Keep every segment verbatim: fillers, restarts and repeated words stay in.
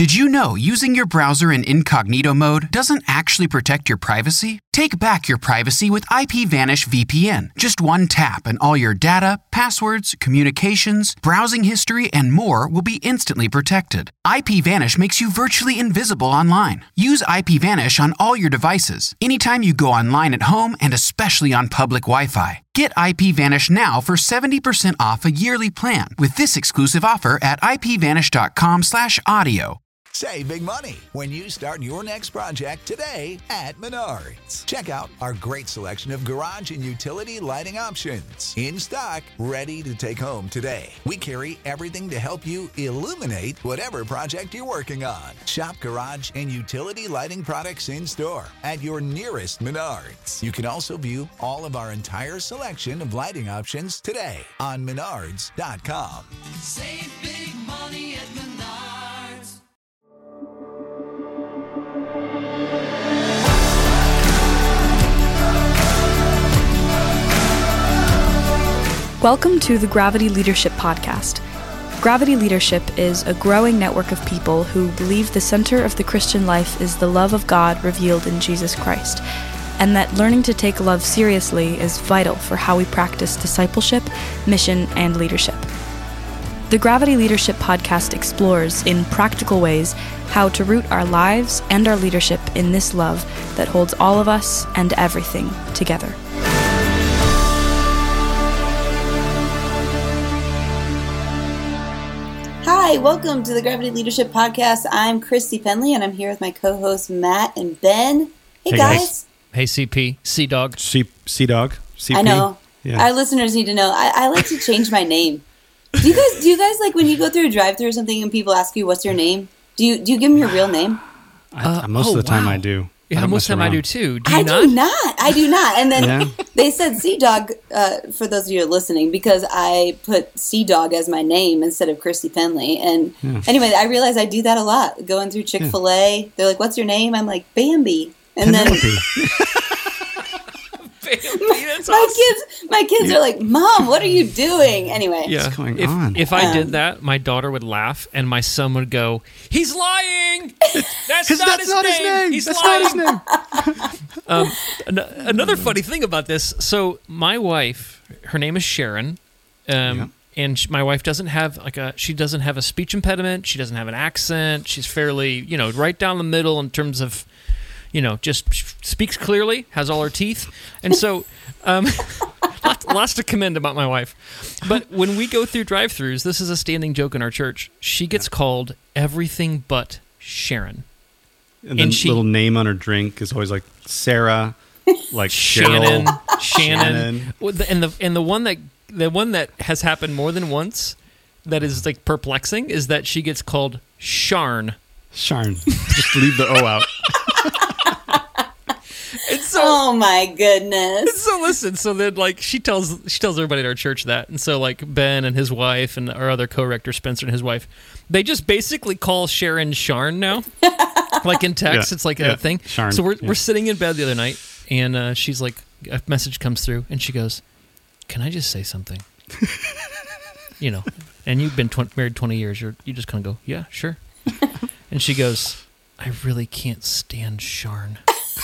Did you know using your browser in incognito mode doesn't actually protect your privacy? Take back your privacy with IPVanish V P N. Just one tap and all your data, passwords, communications, browsing history, and more will be instantly protected. IPVanish makes you virtually invisible online. Use IPVanish on all your devices, anytime you go online at home and especially on public Wi-Fi. Get IPVanish now for seventy percent off a yearly plan with this exclusive offer at ipvanish.com slash audio. Save big money when you start your next project today at Menards. Check out our great selection of garage and utility lighting options. In stock, ready to take home today. We carry everything to help you illuminate whatever project you're working on. Shop garage and utility lighting products in store at your nearest Menards. You can also view all of our entire selection of lighting options today on menards dot com. Save big money at Menards. Welcome to the Gravity Leadership Podcast. Gravity Leadership is a growing network of people who believe the center of the Christian life is the love of God revealed in Jesus Christ, and that learning to take love seriously is vital for how we practice discipleship, mission, and leadership. The Gravity Leadership Podcast explores, in practical ways, how to root our lives and our leadership in this love that holds all of us and everything together. Hi, welcome to the Gravity Leadership Podcast. I'm Christy Penley, and I'm here with my co-hosts Matt and Ben. Hey, Hey, guys. guys. Hey, C P, C Dog. C C Dog. C P. I know. Yeah. Our listeners need to know. I, I like to change my name. Do you guys? Do you guys like when you go through a drive-thru or something and people ask you what's your name? Do you do you give them your real name? I, Uh, most oh, of the time wow. I do. I Yeah, don't most of mess the time I around. do too. Do you I not? do not. I do not. And then Yeah. they said Sea Dog uh, for those of you who are listening because I put Sea Dog as my name instead of Christy Penley. And Yeah. anyway, I realize I do that a lot. Going through Chick-fil-A, they're like, "What's your name?" I'm like, "Bambi." And then Penelope. That's my awesome. kids, my kids are like, "Mom, what are you doing?" Anyway, Yeah. What's going if, on? if I Um, did that, my daughter would laugh, and my son would go, "He's lying. That's, 'Cause not, that's his not name. his name. He's That's lying." not his name. Um, an- another funny thing about this. So my wife, her name is Sharon, um, Yeah. and sh- my wife doesn't have like a she doesn't have a speech impediment. She doesn't have an accent. She's fairly you know right down the middle in terms of you know just speaks clearly, has all her teeth, and so. Um, lots, lots to commend about my wife. But when we go through drive-thrus, this is a standing joke in our church. She gets called everything but Sharon. And the And she- little name on her drink is always like Sarah, like Shannon, Cheryl, Shannon. Shannon. Well, the- And the and the one that the one that has happened more than once that is like perplexing is that she gets called Sharn. Sharn. Just leave the O out. And so oh my goodness. So listen, so then like she tells she tells everybody at our church that, and so like Ben and his wife and our other co-rector Spencer and his wife, they just basically call Sharon Sharn now, like in text. Yeah, It's like yeah, a thing. Sharn, So we're yeah. we're sitting in bed the other night, and uh, she's like, a message comes through, and she goes, "Can I just say something?" You know, and you've been tw- married twenty years. You're you just kind of go, "Yeah, sure." And she goes, "I really can't stand Sharn."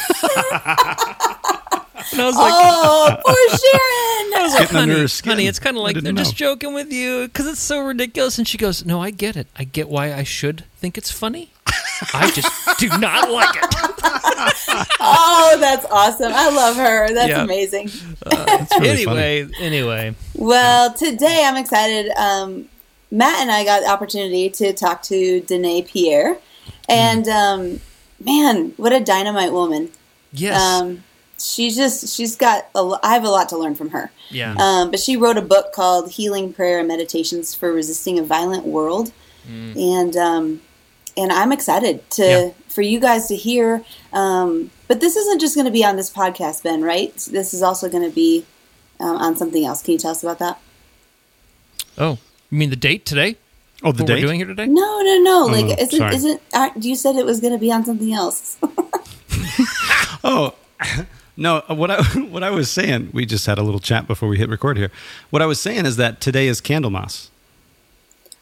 And I was like, Oh, poor Sharon. I was like, Getting under honey, her skin. honey, it's kind of I like they're didn't just know. joking with you because it's so ridiculous. And she goes, "No, I get it. I get why I should think it's funny. I just do not like it." Oh, that's awesome. I love her. That's Yeah. amazing. It's really anyway, anyway, Well, today I'm excited. Um, Matt and I got the opportunity to talk to Danae Pierre. And um, man, what a dynamite woman. yes, Um, she's just, she's got, a, lo- I have a lot to learn from her. yeah, Um, but she wrote a book called Healing Prayer and Meditations for Resisting a Violent World. And um, and I'm excited to Yeah. for you guys to hear. Um, but this isn't just going to be on this podcast, Ben, right? This is also going to be um, on something else. Can you tell us about that? Oh, you mean the date today? Oh, the what date? we're doing here today? No, no, no. Like, no, isn't sorry. isn't uh, you said it was going to be on something else? Oh, no. What I what I was saying, we just had a little chat before we hit record here. What I was saying is that today is Candlemas.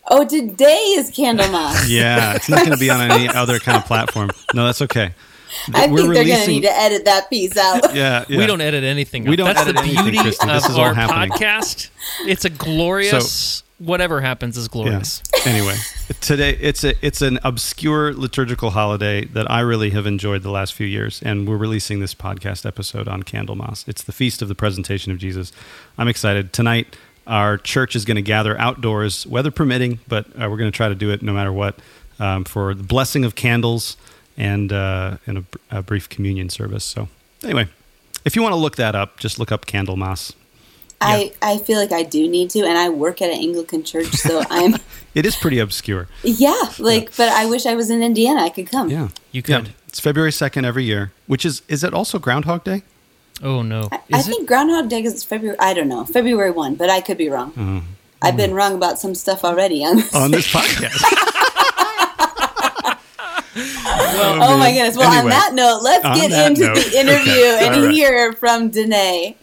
Oh, today is Candlemas. Yeah, it's not going to be on any other kind of platform. No, that's okay. I We're think they're going to releasing- need to edit that piece out. Yeah, yeah. We don't edit anything. We out. don't That's edit the anything, beauty Kristen. This of is all our happening. podcast. It's a glorious. whatever happens is glorious. Yeah. Anyway, today it's a it's an obscure liturgical holiday that I really have enjoyed the last few years, and we're releasing this podcast episode on Candlemas. It's the feast of the presentation of Jesus. I'm excited. Tonight, our church is going to gather outdoors, weather permitting, but uh, we're going to try to do it no matter what, um, for the blessing of candles and uh, and a, a brief communion service. So anyway, if you want to look that up, just look up Candlemas. I, I feel like I do need to, and I work at an Anglican church, so I'm... It is pretty obscure. Yeah, like, but I wish I was in Indiana. I could come. Yeah. You could. Yeah. It's February second every year, which is, is it also Groundhog Day? Oh, no. I, I Is it? think Groundhog Day is February, I don't know, February first, but I could be wrong. Oh. I've been wrong about some stuff already on this. On this podcast. oh, oh my goodness. Well, Anyway, on that note, let's on get that into note. the interview Okay. and All right. hear from Danae.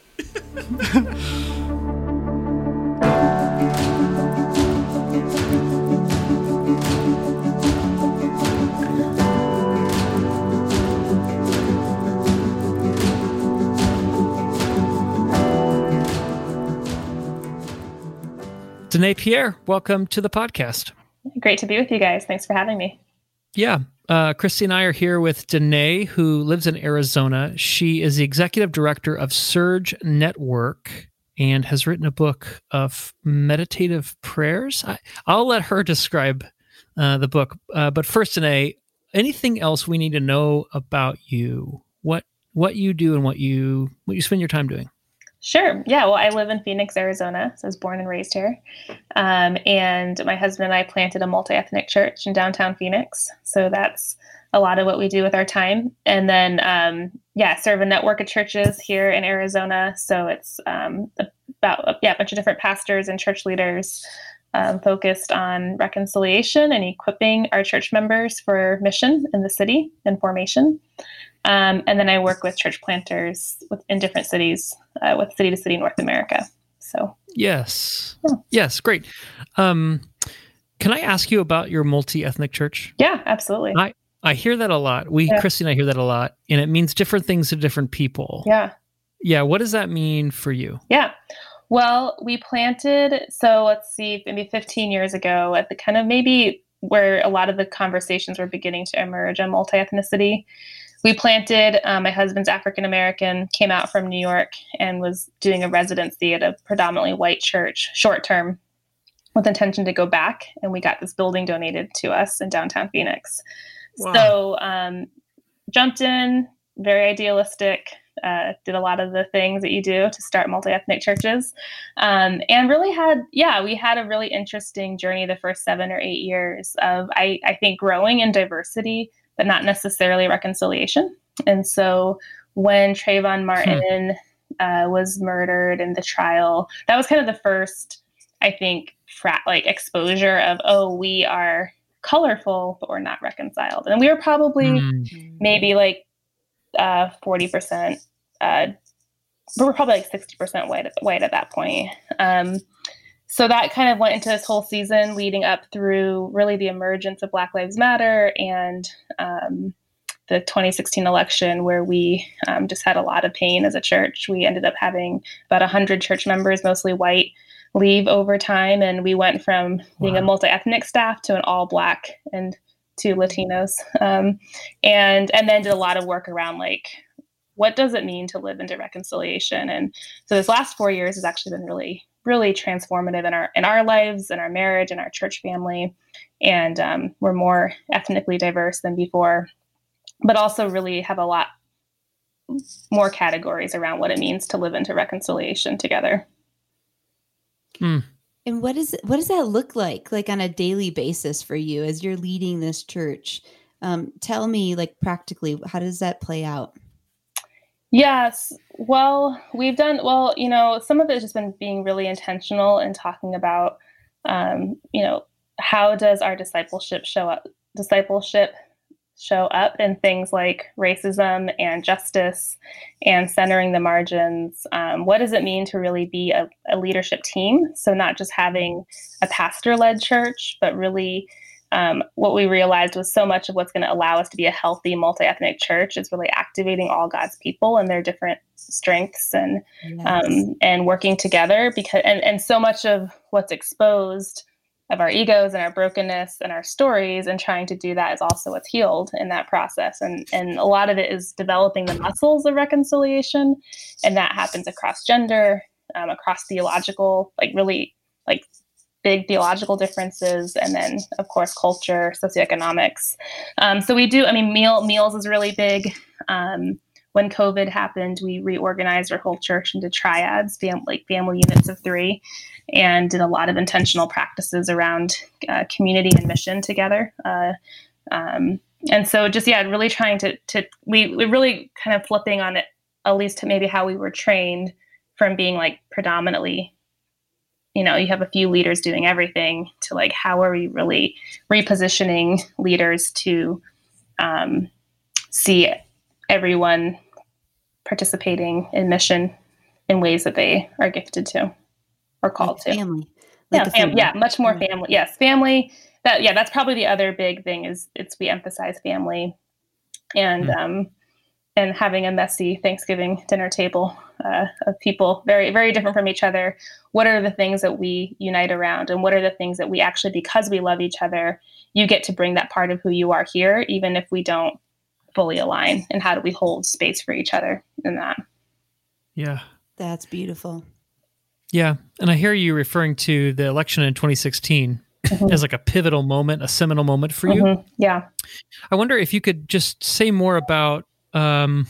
Danae Pierre, welcome to the podcast. Great to be with you guys. Thanks for having me. Yeah. Uh, Christy and I are here with Danae, who lives in Arizona. She is the executive director of Surge Network and has written a book of meditative prayers. I, I'll let her describe uh, the book. Uh, but first, Danae, anything else we need to know about you? What what you do and what you what you spend your time doing? Sure. Yeah. Well, I live in Phoenix, Arizona. So I was born and raised here. Um, and my husband and I planted a multi-ethnic church in downtown Phoenix. So that's a lot of what we do with our time. And then, um, yeah, serve a network of churches here in Arizona. So it's um, about yeah, a bunch of different pastors and church leaders um, focused on reconciliation and equipping our church members for mission in the city and formation. Um, and then I work with church planters with, in different cities, uh, with City to City North America. So Yes. Yeah. Yes. Great. Um, can I ask you about your multi-ethnic church? yeah, absolutely. I, I hear that a lot. We, Yeah. Christy and I hear that a lot, and it means different things to different people. Yeah. Yeah. What does that mean for you? Yeah. Well, we planted, so let's see, maybe fifteen years ago at the kind of maybe where a lot of the conversations were beginning to emerge on multi-ethnicity. We planted, um, my husband's African-American, came out from New York and was doing a residency at a predominantly white church short term with intention to go back. And we got this building donated to us in downtown Phoenix. Wow. So um, jumped in, very idealistic, uh, did a lot of the things that you do to start multi-ethnic churches. Um, and really had, yeah, we had a really interesting journey the first seven or eight years of, I, I think, growing in diversity, but not necessarily reconciliation. And so when Trayvon Martin hmm. uh, was murdered in the trial, that was kind of the first, I think, frat like exposure of, oh, we are colorful, but we're not reconciled. And we were probably Mm. maybe like uh, forty percent, uh, but we're probably like sixty percent white at, white at that point. Um, So that kind of went into this whole season leading up through really the emergence of Black Lives Matter and um, the twenty sixteen election, where we um, just had a lot of pain as a church. We ended up having about one hundred church members, mostly white, leave over time. And we went from being Wow. a multi-ethnic staff to an all Black and two Latinos. Um, and, and then did a lot of work around like, what does it mean to live into reconciliation? And so this last four years has actually been really really transformative in our in our lives, in our marriage, in our church family. And um, we're more ethnically diverse than before, but also really have a lot more categories around what it means to live into reconciliation together. Mm. And what is what does that look like, like on a daily basis for you as you're leading this church? Um, tell me, like practically, how does that play out? Yes. Well, we've done, well, you know, some of it has just been being really intentional and talking about, um, you know, how does our discipleship show up, discipleship show up in things like racism and justice and centering the margins. Um, what does it mean to really be a, a leadership team? So not just having a pastor-led church, but really um, what we realized was so much of what's going to allow us to be a healthy multi-ethnic church is really activating all God's people and their different strengths and Yes. um, and working together. Because and, and so much of what's exposed of our egos and our brokenness and our stories, and trying to do that is also what's healed in that process. And and a lot of it is developing the muscles of reconciliation, and that happens across gender, um, across theological, like really like big theological differences, and then of course culture, socioeconomics. Um, so we do. I mean, meal meals is really big. Um, when COVID happened, we reorganized our whole church into triads, fam- like family units of three, and did a lot of intentional practices around uh, community and mission together. Uh, um, and so just, yeah, really trying to, to we, we really kind of flipping on it, at least to maybe how we were trained from being like predominantly, you know, you have a few leaders doing everything, to like, how are we really repositioning leaders to um, see everyone participating in mission in ways that they are gifted to or called Like to. family. Yeah, Like a fam- family. yeah, much more Yeah. family. Yes, family. That yeah, that's probably the other big thing is it's we emphasize family, and Mm. um, and having a messy Thanksgiving dinner table uh, of people very very different from each other. What are the things that we unite around, and what are the things that we actually, because we love each other, you get to bring that part of who you are here, even if we don't fully align, and how do we hold space for each other in that? Yeah. That's beautiful. Yeah. And I hear you referring to the election in twenty sixteen as like a pivotal moment, a seminal moment for you. Mhm. Yeah. I wonder if you could just say more about, um,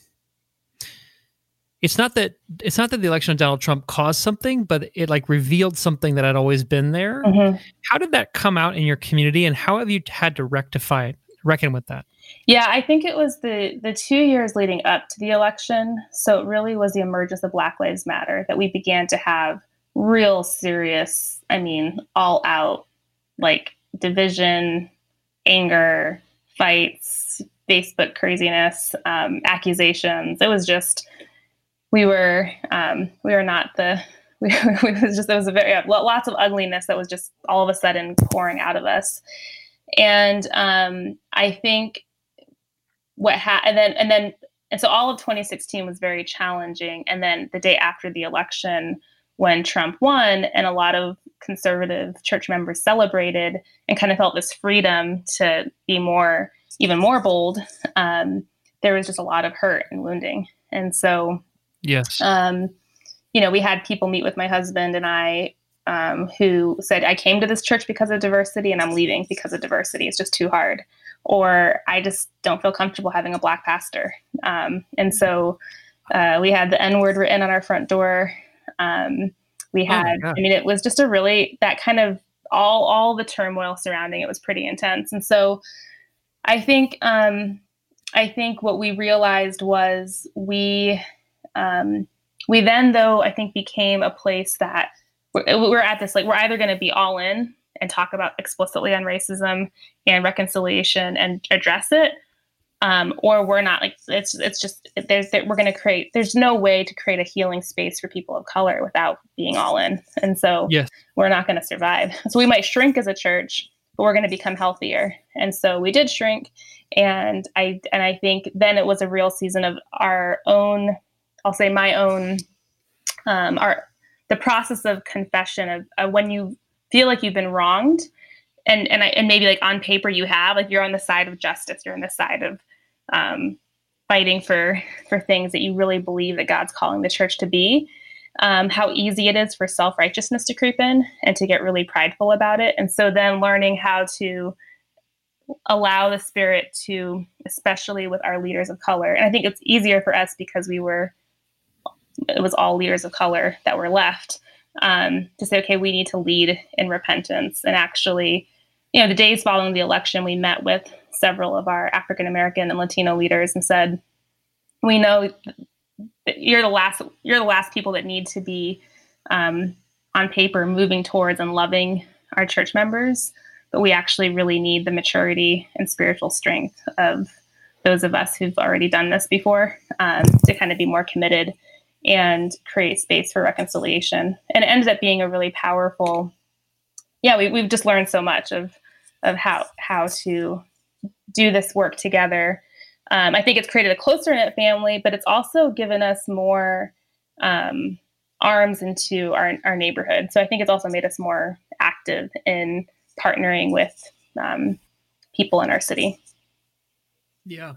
it's not that, it's not that the election of Donald Trump caused something, but it like revealed something that had always been there. Mhm. How did that come out in your community, and how have you had to rectify it, reckon with that? Yeah, I think it was the the two years leading up to the election. So it really was the emergence of Black Lives Matter that we began to have real serious, I mean, all out like division, anger, fights, Facebook craziness, um, accusations. It was just we were um, we were not the we it was just it was a very lots of ugliness that was just all of a sudden pouring out of us, and um, I think. What ha- and then and then and so all of twenty sixteen was very challenging, and then the day after the election when Trump won and a lot of conservative church members celebrated and kind of felt this freedom to be more even more bold, um, there was just a lot of hurt and wounding. And so Yes. um, you know, we had people meet with my husband and I um, who said, I came to this church because of diversity and I'm leaving because of diversity. It's just too hard. Or I just don't feel comfortable having a Black pastor. Um, and so uh, we had the N word written on our front door. Um, we Oh my had, God. I mean, it was just a really, that kind of all, all the turmoil surrounding it was pretty intense. And so I think, um, I think what we realized was we, um, we then though, I think became a place that we're, we're at this, like, we're either going to be all in and talk about explicitly on racism and reconciliation and address it. Um, or we're not like, it's, it's just, there's, there, we're going to create, there's no way to create a healing space for people of color without being all in. And so Yes. we're not going to survive. So we might shrink as a church, but we're going to become healthier. And so we did shrink. And I, and I think then it was a real season of our own, I'll say my own, um, our, the process of confession of uh, when you feel like you've been wronged, and and I, and maybe like on paper you have, like you're on the side of justice, you're on the side of um, fighting for for things that you really believe that God's calling the church to be. Um, how easy it is for self-righteousness to creep in and to get really prideful about it, and so then learning how to allow the Spirit to, especially with our leaders of color, and I think it's easier for us because we were, it was all leaders of color that were left. Um, to say, okay, we need to lead in repentance. And actually, you know, the days following the election, we met with several of our African-American and Latino leaders and said, we know that you're the last, you're the last people that need to be um, on paper moving towards and loving our church members. but we actually really need the maturity and spiritual strength of those of us who've already done this before, um, to kind of be more committed and create space for reconciliation. And it ended up being a really powerful, yeah, we, we've just learned so much of, of how, how to do this work together. Um, I think it's created a closer knit family, but it's also given us more um, arms into our, our neighborhood. So I think it's also made us more active in partnering with um, people in our city. Yeah.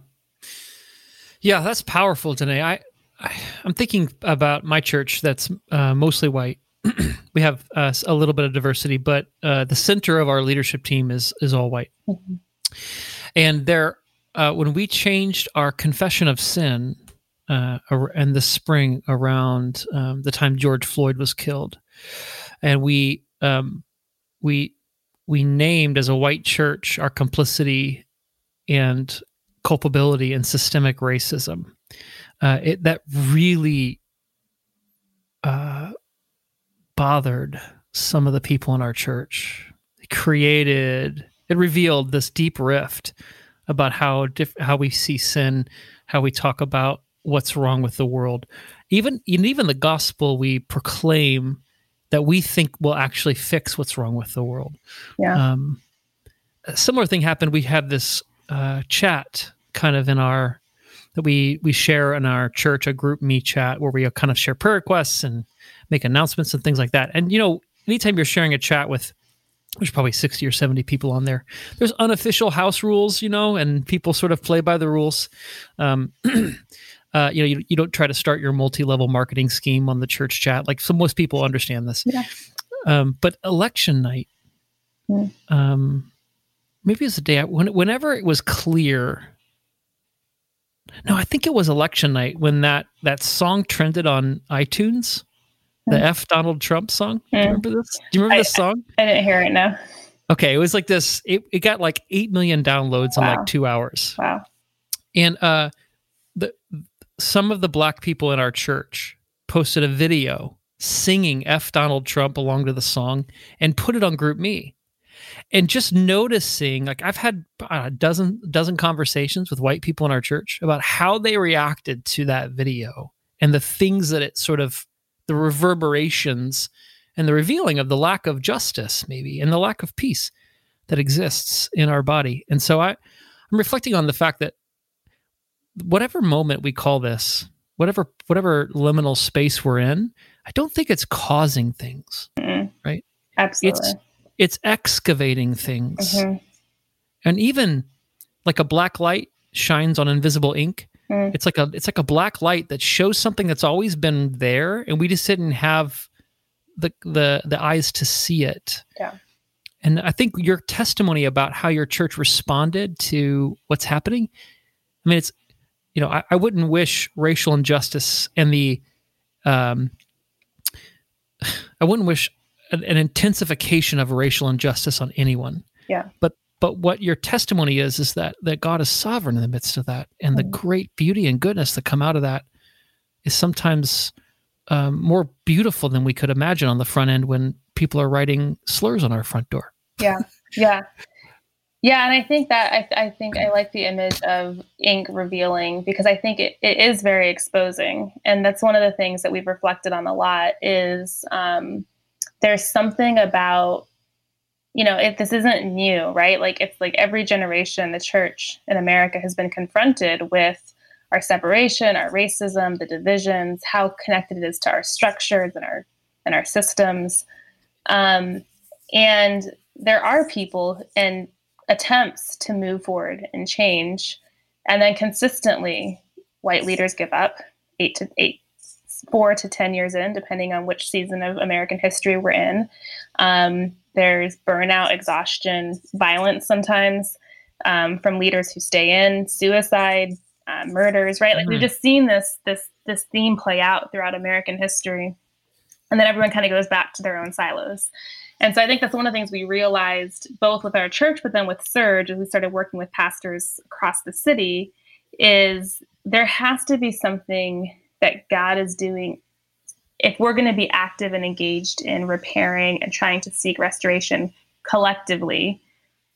Yeah, that's powerful, Danae. I, I, I'm thinking about my church that's uh, mostly white. We have uh, a little bit of diversity, but uh, the center of our leadership team is is all white. Mm-hmm. And there, uh, when we changed our confession of sin uh, in the spring around um, the time George Floyd was killed, and we um, we we named as a white church our complicity and culpability in systemic racism. Uh, it that really uh, bothered some of the people in our church. It created, it revealed this deep rift about how diff- how we see sin, how we talk about what's wrong with the world. Even even the gospel we proclaim that we think will actually fix what's wrong with the world. Yeah. Um, a similar thing happened. We had this uh, chat kind of in our that we we share in our church, a group me chat where we kind of share prayer requests and make announcements and things like that. And you know, anytime you're sharing a chat with, there's probably sixty or seventy people on there, there's unofficial house rules, you know, and people sort of play by the rules. Um, uh, you know, you, you don't try to start your multi-level marketing scheme on the church chat. Like, so most people understand this. Yeah. Um, but election night, mm. um, maybe it was the day, I, when, whenever it was clear. No, I think it was election night when that, that song trended on iTunes, the mm. F Donald Trump song. Mm. Do you remember this? Do you remember I, this song? I didn't hear it, no. Okay, it was like this. It, it got like eight million downloads wow. in like two hours. Wow. And uh, the some of the black people in our church posted a video singing F Donald Trump along to the song and put it on GroupMe. And just noticing, like I've had a dozen dozen conversations with white people in our church about how they reacted to that video and the things that it sort of, the reverberations and the revealing of the lack of justice maybe and the lack of peace that exists in our body. And so I, I'm reflecting on the fact that whatever moment we call this, whatever whatever liminal space we're in, I don't think it's causing things, mm-hmm. right? Absolutely. It's, It's excavating things. Mm-hmm. And even like a black light shines on invisible ink. Mm. It's like a it's like a black light that shows something that's always been there, and we just didn't have the the the eyes to see it. Yeah. And I think your testimony about how your church responded to what's happening, I mean, it's, you know, I, I wouldn't wish racial injustice and the um I wouldn't wish an, an intensification of racial injustice on anyone. Yeah. But but what your testimony is is that that God is sovereign in the midst of that, and mm-hmm. the great beauty and goodness that come out of that is sometimes um, more beautiful than we could imagine on the front end when people are writing slurs on our front door. Yeah, yeah, yeah. And I think that I, I think I like the image of ink revealing, because I think it, it is very exposing, and that's one of the things that we've reflected on a lot. Is um, there's something about, you know, if this isn't new, right? Like it's like every generation, the church in America has been confronted with our separation, our racism, the divisions, how connected it is to our structures and our and our systems. Um, and there are people and attempts to move forward and change, and then consistently, white leaders give up. Eight to eight, four to ten years in, depending on which season of American history we're in. Um, There's burnout, exhaustion, violence sometimes um, from leaders who stay in, suicide, uh, murders, right? Like mm-hmm. we've just seen this this this theme play out throughout American history, and then everyone kind of goes back to their own silos. And so I think that's one of the things we realized both with our church, but then with Surge, as we started working with pastors across the city, is there has to be something that God is doing. If we're going to be active and engaged in repairing and trying to seek restoration collectively,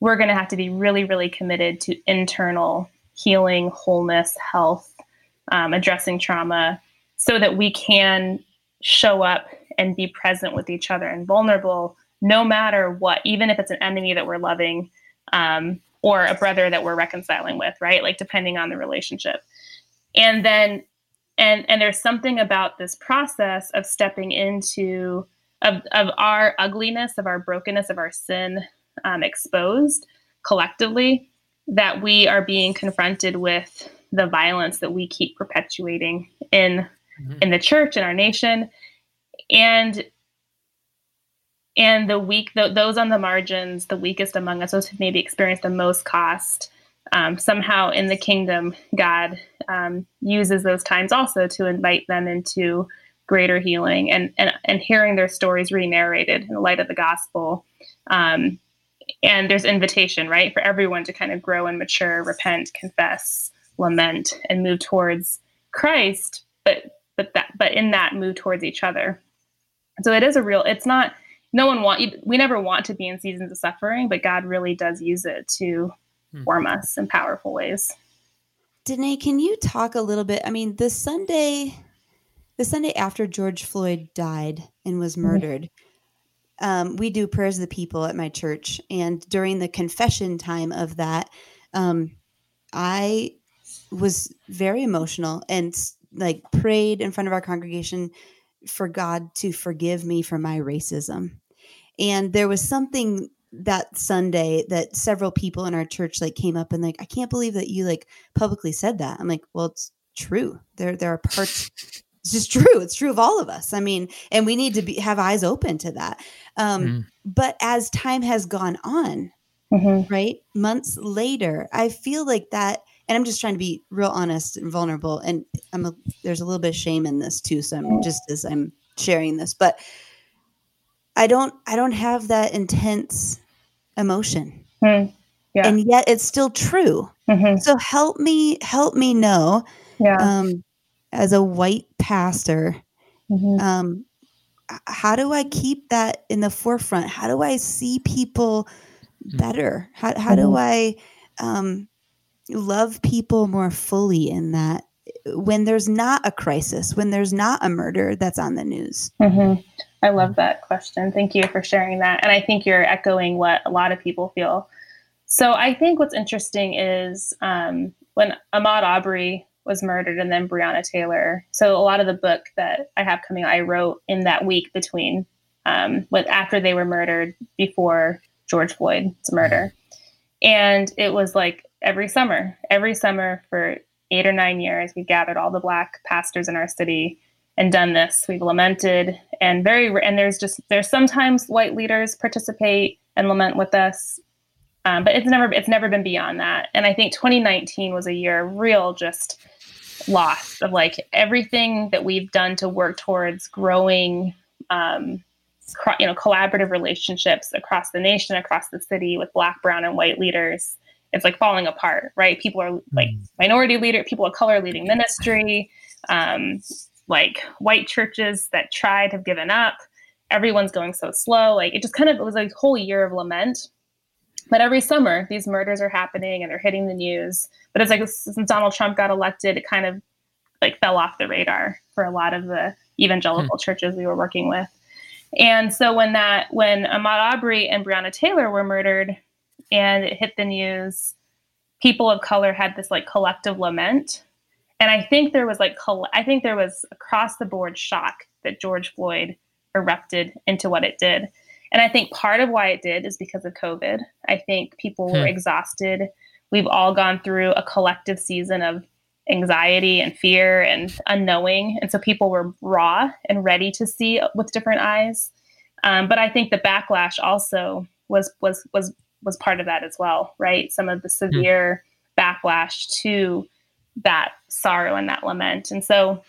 we're going to have to be really, really committed to internal healing, wholeness, health, um, addressing trauma, so that we can show up and be present with each other and vulnerable, no matter what, even if it's an enemy that we're loving, um, or a brother that we're reconciling with, right? Like, depending on the relationship. And then, and and there's something about this process of stepping into, of, of our ugliness, of our brokenness, of our sin um, exposed collectively, that we are being confronted with the violence that we keep perpetuating in mm-hmm. in the church, in our nation. And and the weak, the, those on the margins, the weakest among us, those who maybe experienced the most cost, um, somehow in the kingdom, God um, uses those times also to invite them into greater healing, and and, and hearing their stories re-narrated in the light of the gospel. Um, and there's invitation, right, for everyone to kind of grow and mature, repent, confess, lament, and move towards Christ, but but that but in that move towards each other. So it is a real, it's not, no one want, we never want to be in seasons of suffering, but God really does use it to hmm. form us in powerful ways. Danae, can you talk a little bit? I mean, the Sunday, the Sunday after George Floyd died and was murdered, mm-hmm. um, we do prayers of the people at my church. And during the confession time of that, um, I was very emotional and like prayed in front of our congregation for God to forgive me for my racism. And there was something that Sunday that several people in our church like came up and like, I can't believe that you like publicly said that. I'm like, well, it's true. There, there are parts, it's just true. It's true of all of us. I mean, and we need to be, have eyes open to that. Um, mm. But as time has gone on, mm-hmm. right, months later, I feel like that, and I'm just trying to be real honest and vulnerable. And I'm a, there's a little bit of shame in this too. So I'm just as I'm sharing this, but I don't, I don't have that intense emotion mm, yeah. and yet it's still true. Mm-hmm. So help me, help me know, yeah. um, as a white pastor, mm-hmm. um, how do I keep that in the forefront? How do I see people better? How, how mm-hmm. do I, um, love people more fully in that when there's not a crisis, when there's not a murder that's on the news? Mm-hmm. I love that question. Thank you for sharing that. And I think you're echoing what a lot of people feel. So I think what's interesting is um, when Ahmaud Arbery was murdered and then Breonna Taylor. So a lot of the book that I have coming, I wrote in that week between um, with after they were murdered, before George Floyd's murder. And it was like every summer, every summer for eight or nine years, we gathered all the Black pastors in our city and done this. We've lamented, and very, and there's just, there's sometimes white leaders participate and lament with us. Um, but it's never, it's never been beyond that. And I think twenty nineteen was a year of real just loss of like everything that we've done to work towards growing, um, you know, collaborative relationships across the nation, across the city with Black, brown, and white leaders. It's like falling apart, right? People are like minority leader, people of color leading ministry, um, like white churches that tried have given up. Everyone's going so slow. Like it just kind of, it was a whole year of lament. But every summer, these murders are happening and they're hitting the news. But it's like since Donald Trump got elected, it kind of like fell off the radar for a lot of the evangelical hmm. churches we were working with. And so when that, when Ahmaud Arbery and Breonna Taylor were murdered and it hit the news, people of color had this like collective lament. And I think there was like, I think there was across the board shock that George Floyd erupted into what it did. And I think part of why it did is because of COVID. I think people hmm. were exhausted. We've all gone through a collective season of anxiety and fear and unknowing. And so people were raw and ready to see with different eyes. Um, but I think the backlash also was, was, was, was part of that as well, right? Some of the severe hmm. backlash to that sorrow and that lament. And so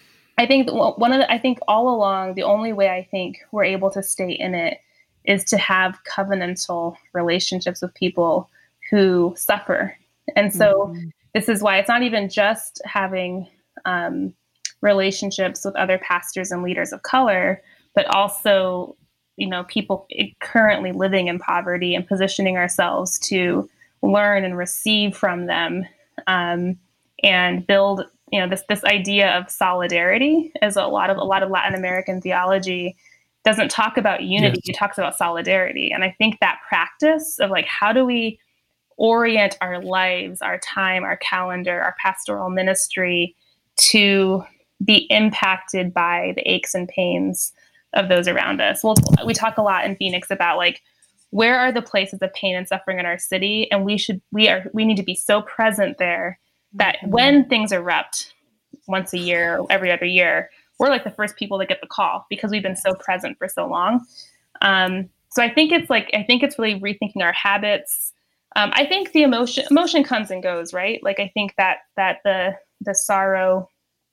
I think one of the, I think all along, the only way I think we're able to stay in it is to have covenantal relationships with people who suffer. And so mm-hmm. this is why it's not even just having um, relationships with other pastors and leaders of color, but also you know, people currently living in poverty and positioning ourselves to learn and receive from them, um, and build, you know, this this idea of solidarity. As a lot of a lot of Latin American theology doesn't talk about unity, Yes. it talks about solidarity. And I think that practice of like, how do we orient our lives, our time, our calendar, our pastoral ministry to be impacted by the aches and pains of those around us. Well, we talk a lot in Phoenix about like, where are the places of pain and suffering in our city? And we should, we are, we need to be so present there that when things erupt once a year or every other year, we're like the first people that get the call because we've been so present for so long. Um, so I think it's like, I think it's really rethinking our habits. Um, I think the emotion, emotion comes and goes, right? Like, I think that, that the, the sorrow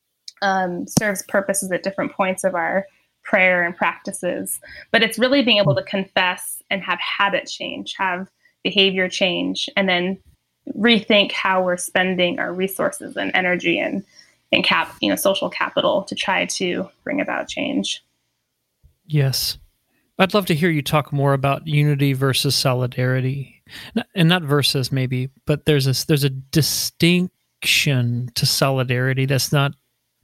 um, serves purposes at different points of our prayer and practices, but it's really being able to confess and have habit change, have behavior change, and then rethink how we're spending our resources and energy and, and cap, you know, social capital to try to bring about change. Yes. I'd love to hear you talk more about unity versus solidarity, and not versus maybe, but there's a, there's a distinction to solidarity that's not,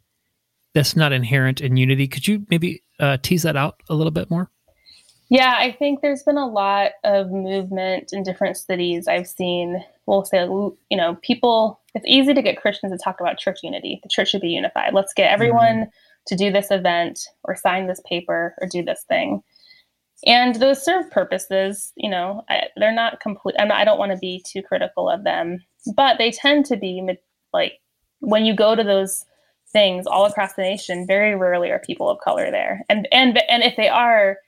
that's not inherent in unity. Could you maybe uh, tease that out a little bit more? Yeah, I think there's been a lot of movement in different cities. I've seen, we'll say, you know, people, it's easy to get Christians to talk about church unity. The church should be unified. Let's get everyone mm-hmm. to do this event or sign this paper or do this thing. And those serve purposes, you know, I, they're not complete. I'm not, I don't want to be too critical of them, but they tend to be like, when you go to those things all across the nation, very rarely are people of color there. And, and, and if they are,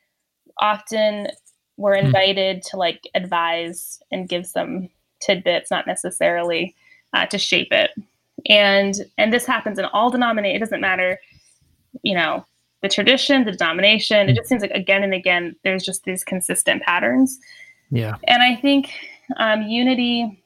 often we're invited mm. to like advise and give some tidbits, not necessarily uh, to shape it. And, and this happens in all denominations. It doesn't matter, you know, the tradition, the denomination, it just seems like again and again, there's just these consistent patterns. Yeah. And I think um, unity,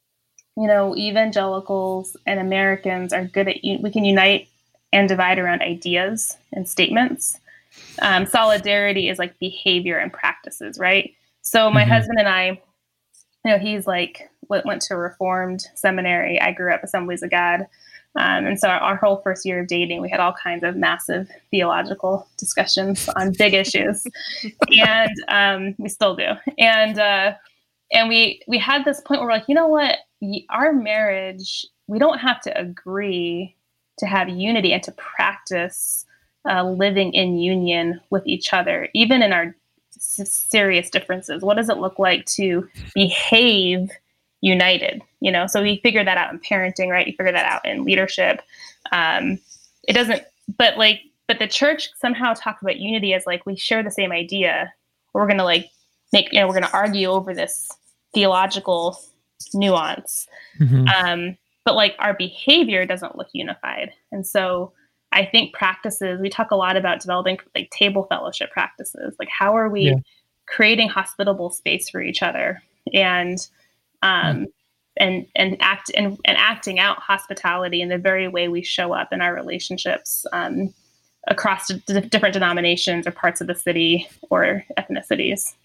you know, evangelicals and Americans are good at, we can unite and divide around ideas and statements. Um, solidarity is like behavior and practices, right? So my mm-hmm. husband and I, you know, he's like, went, went to a Reformed seminary. I grew up Assemblies of God. Um, and so our, our whole first year of dating, we had all kinds of massive theological discussions on big issues. And um, we still do. And uh, and we, we had this point where we're like, you know what, our marriage, we don't have to agree to have unity and to practice uh, living in union with each other, even in our s- serious differences. What does it look like to behave united? You know, so we figured that out in parenting, right? You figure that out in leadership. Um, it doesn't, but like, but the church somehow talks about unity as like, we share the same idea. We're going to like make, you know, we're going to argue over this theological nuance. Mm-hmm. Um, but like our behavior doesn't look unified. And so I think practices, we talk a lot about developing like table fellowship practices. Like how are we yeah. creating hospitable space for each other and, um, mm. and, and act and, and acting out hospitality in the very way we show up in our relationships, um, across d- different denominations or parts of the city or ethnicities.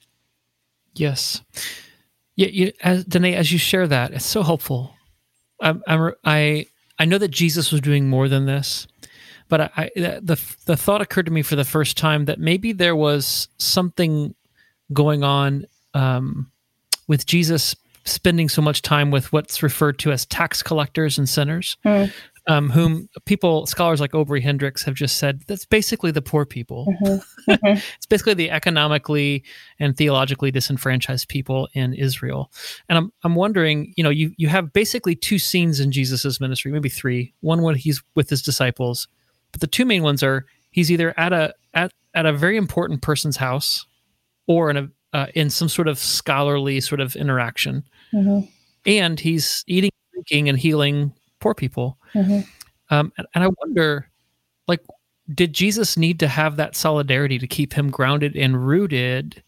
Yes. Yeah, you, as Danae, as you share that, it's so helpful. I, I, I, I know that Jesus was doing more than this, but I, I, the the thought occurred to me for the first time that maybe there was something going on um, with Jesus spending so much time with what's referred to as tax collectors and sinners, mm. um, whom people, scholars like Aubrey Hendricks have just said, that's basically the poor people. Mm-hmm. Mm-hmm. It's basically the economically and theologically disenfranchised people in Israel. And I'm I'm wondering, you know, you, you have basically two scenes in Jesus's ministry, maybe three. One when he's with his disciples, but the two main ones are he's either at a at, at a very important person's house or in a uh, in some sort of scholarly sort of interaction. Mm-hmm. And he's eating, drinking, and healing poor people. Mm-hmm. Um, and, and I wonder, like, did Jesus need to have that solidarity to keep him grounded and rooted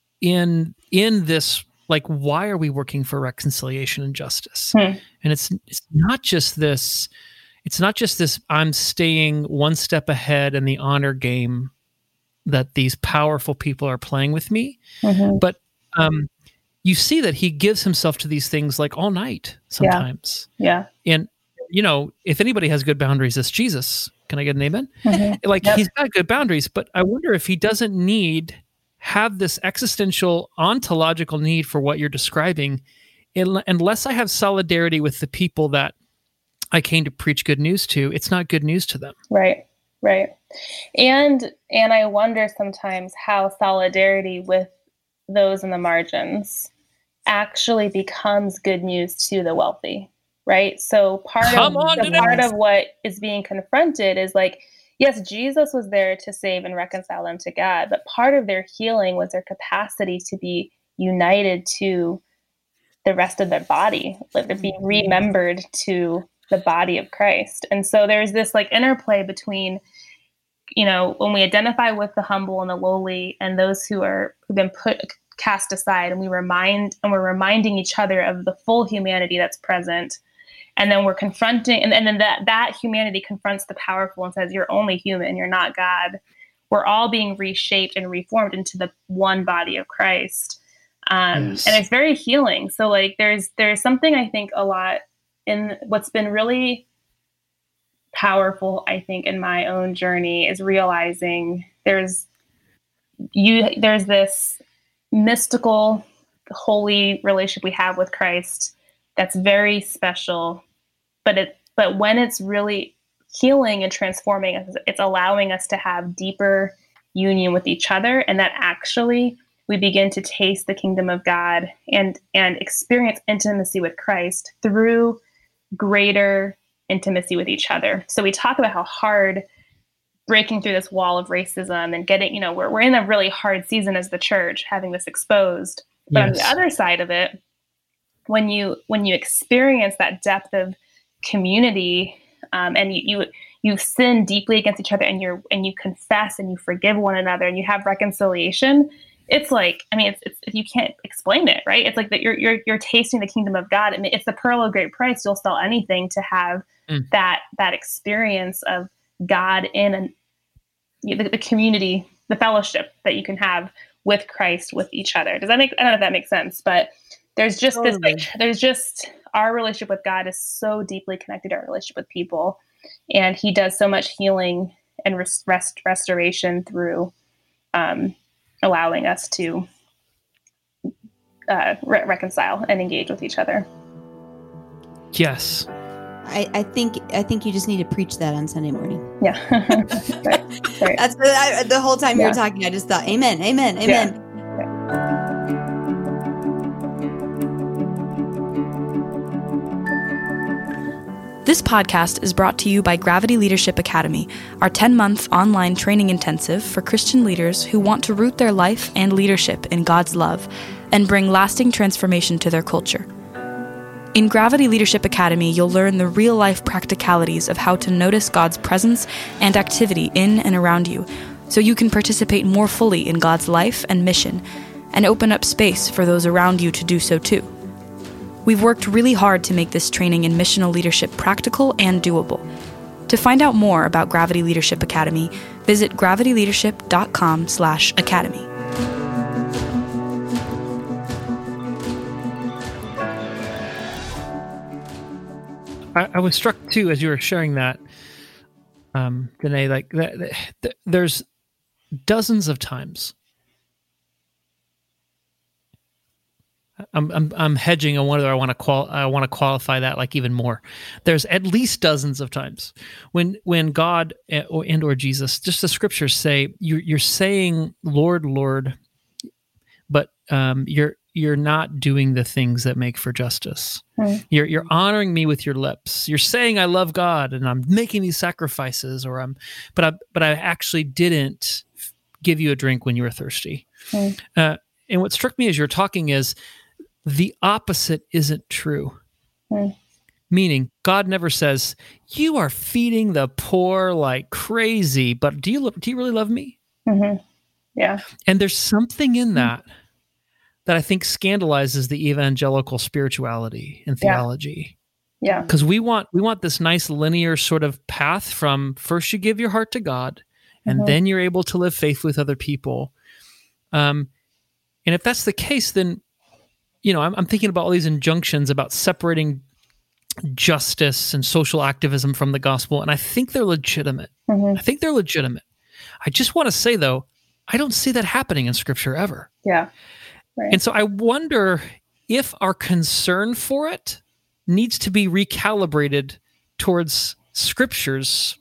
in in this? Like, why are we working for reconciliation and justice? Hmm. And it's it's not just this. It's not just this. I'm staying one step ahead in the honor game that these powerful people are playing with me. Mhm. But um, you see that he gives himself to these things like all night sometimes. Yeah. And, you know, if anybody has good boundaries, it's Jesus. Can I get an amen? Mhm. Like Yep. he's got good boundaries, but I wonder if he doesn't need, have this existential ontological need for what you're describing, il- unless I have solidarity with the people that I came to preach good news to, it's not good news to them. Right. Right. And and I wonder sometimes how solidarity with those in the margins actually becomes good news to the wealthy, right? So part Come of on, the Danae. part of what is being confronted is like, yes, Jesus was there to save and reconcile them to God, but part of their healing was their capacity to be united to the rest of their body, like to be remembered to the body of Christ. And so there's this like interplay between, you know, when we identify with the humble and the lowly and those who are who've been put cast aside, and we remind and we're reminding each other of the full humanity that's present. And then we're confronting, and, and then that that humanity confronts the powerful and says, you're only human, you're not God. We're all being reshaped and reformed into the one body of Christ. Um, Yes. And it's very healing. So like there's there's something I think a lot in what's been really powerful, I think, in my own journey is realizing there's you there's this mystical, holy relationship we have with Christ that's very special, but it but when it's really healing and transforming us, it's allowing us to have deeper union with each other, and that actually we begin to taste the kingdom of God and and experience intimacy with Christ through greater intimacy with each other. So we talk about how hard breaking through this wall of racism and getting, you know, we're, we're in a really hard season as the church, having this exposed. But Yes. on the other side of it, when you when you experience that depth of community, um, and you, you you sin deeply against each other, and you're and you confess and you forgive one another, and you have reconciliation, it's like, I mean, it's, it's you can't explain it, right? It's like that you're you're you're tasting the kingdom of God. I mean, it's the pearl of great price. You'll sell anything to have Mm. that that experience of God in an, the, the community, the fellowship that you can have with Christ, with each other. Does that make? I don't know if that makes sense, but there's just this Totally. like there's just our relationship with God is so deeply connected to our relationship with people, and He does so much healing and rest, rest restoration through um, allowing us to uh, re- reconcile and engage with each other. Yes. I, I think I think you just need to preach that on Sunday morning. Yeah, right. Right. That's the, I, the whole time you Yeah. were talking. I just thought, Amen, Amen, Amen. This podcast is brought to you by Gravity Leadership Academy, our ten-month online training intensive for Christian leaders who want to root their life and leadership in God's love and bring lasting transformation to their culture. In Gravity Leadership Academy, you'll learn the real-life practicalities of how to notice God's presence and activity in and around you, so you can participate more fully in God's life and mission, and open up space for those around you to do so too. We've worked really hard to make this training in missional leadership practical and doable. To find out more about Gravity Leadership Academy, visit gravityleadership.com slash academy. I, I was struck too as you were sharing that, um, Danae, like that, that, that there's dozens of times. I'm I'm I'm hedging on whether I want to qual I want to qualify that like even more. There's at least dozens of times when when God and or, and or Jesus, just the scriptures say you you're saying Lord, Lord, but um, you're you're not doing the things that make for justice. Right. You're you're honoring me with your lips. You're saying I love God and I'm making these sacrifices, or I'm, but I but I actually didn't give you a drink when you were thirsty. Right. Uh, and what struck me as you're talking is the opposite isn't true. Right. Meaning, God never says you are feeding the poor like crazy, but do you lo- do you really love me? Mm-hmm. Yeah. And there's something in that that I think scandalizes the evangelical spirituality and Yeah. theology. Yeah. Because we want we want this nice linear sort of path from first you give your heart to God, and Mhm. then you're able to live faith with other people. Um, and if that's the case, then, you know, I'm, I'm thinking about all these injunctions about separating justice and social activism from the gospel, and I think they're legitimate. Mhm. I think they're legitimate. I just want to say, though, I don't see that happening in Scripture ever. Yeah. Right. And so I wonder if our concern for it needs to be recalibrated towards Scripture's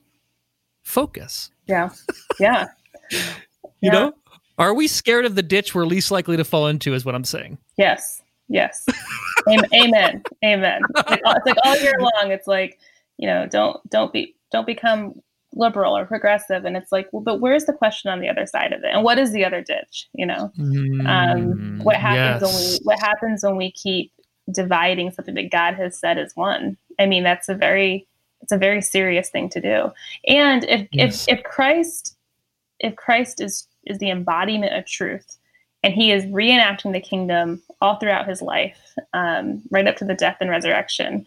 focus. Yeah. Yeah. You Yeah. know? Are we scared of the ditch we're least likely to fall into, is what I'm saying. Yes. Yes. Amen. Amen. Amen. It's like, all, it's like all year long. It's like, you know, don't don't be don't become liberal or progressive. And it's like, well, but where's the question on the other side of it? And what is the other ditch? You know, um, what happens when we yes. what happens when we keep dividing something that God has said is one? I mean, that's a very it's a very serious thing to do. And if Yes. if if Christ if Christ is is the embodiment of truth, and he is reenacting the kingdom all throughout his life, um, right up to the death and resurrection,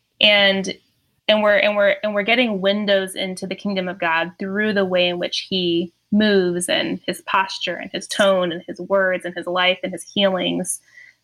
and and we're and we're and we're getting windows into the kingdom of God through the way in which he moves, and his posture, and his tone, and his words, and his life, and his healings.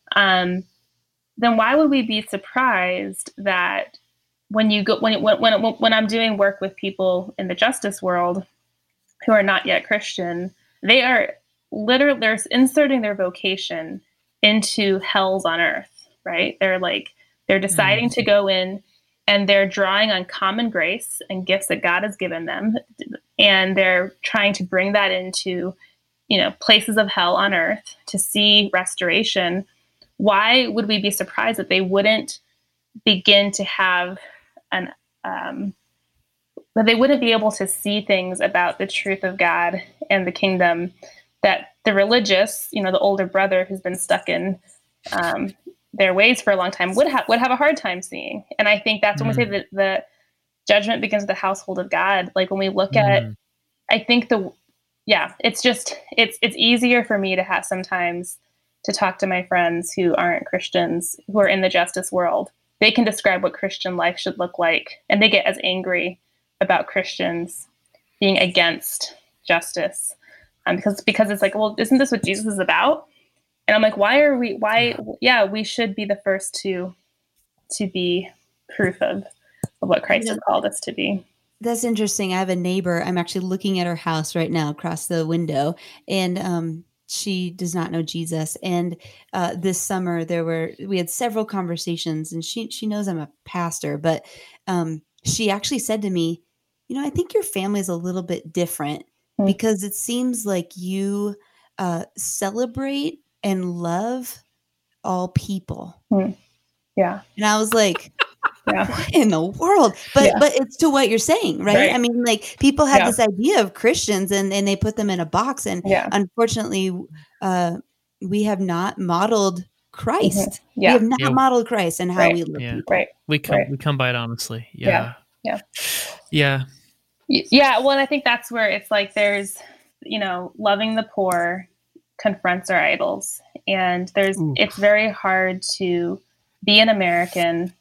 Um, then why would we be surprised that when you go when when when when I'm doing work with people in the justice world who are not yet Christian, they are literally they're inserting their vocation into hells on earth, right? They're like they're deciding Mm. to go in, and they're drawing on common grace and gifts that God has given them, and they're trying to bring that into, you know, places of hell on earth to see restoration. Why would we be surprised that they wouldn't begin to have an um, that they wouldn't be able to see things about the truth of God and the kingdom that the religious, you know, the older brother who's been stuck in um, their ways for a long time would have would have a hard time seeing. And I think that's when we say that the judgment begins with the household of God. Like when we look at, Mm. I think the, yeah, it's just it's it's easier for me to have sometimes to talk to my friends who aren't Christians, who are in the justice world. They can describe what Christian life should look like, and they get as angry about Christians being against justice. Um, because because it's like, well, isn't this what Jesus is about? And I'm like, why are we? Why? Yeah, we should be the first to to be proof of, of what Christ You know, has called us to be. That's interesting. I have a neighbor. I'm actually looking at her house right now across the window, and um, she does not know Jesus. And uh, this summer, there were we had several conversations, and she she knows I'm a pastor, but um, she actually said to me, "You know, I think your family is a little bit different Hmm. because it seems like you uh, celebrate and love all people." Hmm. Yeah, And I was like, yeah, what in the world? But Yeah. but it's to what you're saying, right? Right. I mean, like people have Yeah. this idea of Christians and, and they put them in a box. And yeah, unfortunately, uh, we have not modeled Christ. Mhm. Yeah. We have not Yeah. modeled Christ and how Right. we love Yeah. people. right. We come Right. we come by it honestly. Yeah. Yeah. Yeah. Y- Yeah, well, and I think that's where it's like there's, you know, loving the poor confronts our idols. And there's Ooh. it's very hard to be an American